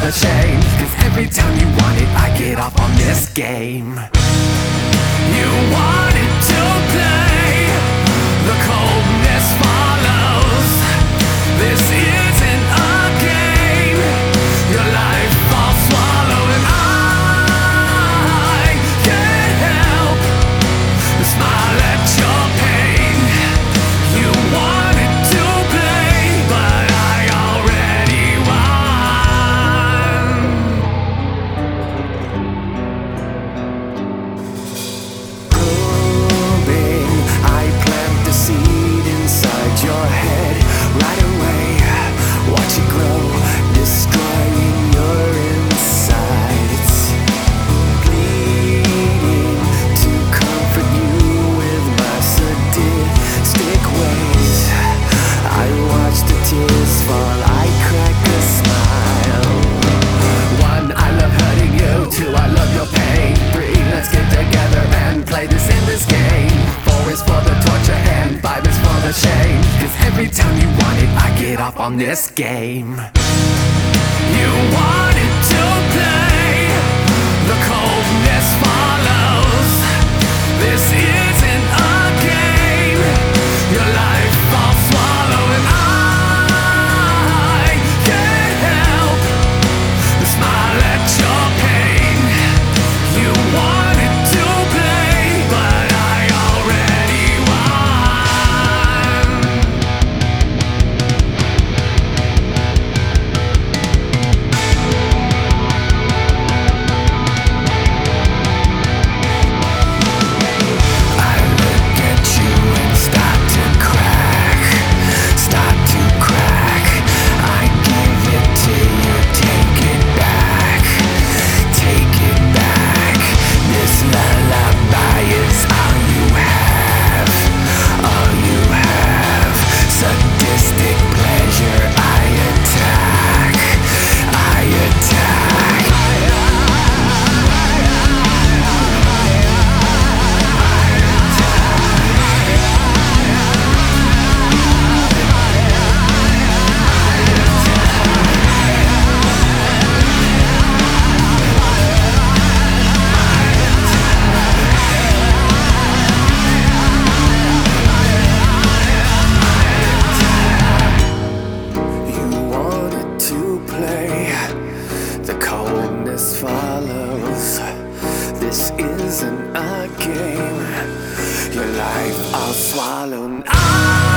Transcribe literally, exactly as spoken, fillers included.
the shame. Cause every time you want it, I get off on this game. You wanted to play, the coldness follows. This isn't a game, your life I'll swallow. And I can't help but smile at your pain. You wanted to play, but I already won. Probing, I plant the seed inside your head right away. Watch it grow, destroying your insides. Pleading to comfort you with my sadistic ways. I watch the tears fall, I crack a smile. One, I love hurting you. Two, I love your pain. Three, let's get together and play this in this game. Four is for the torture and five is for the shame. Cause every time you want it, I get off on this game. You wanted to play, the coldness follows. This isn't a game, your life I'll swallow. And I can't help but smile at your pain. You wanted to play, but I already won. I look at you and start to crack, start to crack. I give it to you, take it back, take it back. This lullaby is all you have, all you have. Sadistic pleasure, I attack, I attack. You wanted to play, the coldness follows. This isn't a game, your life I'll swallow. I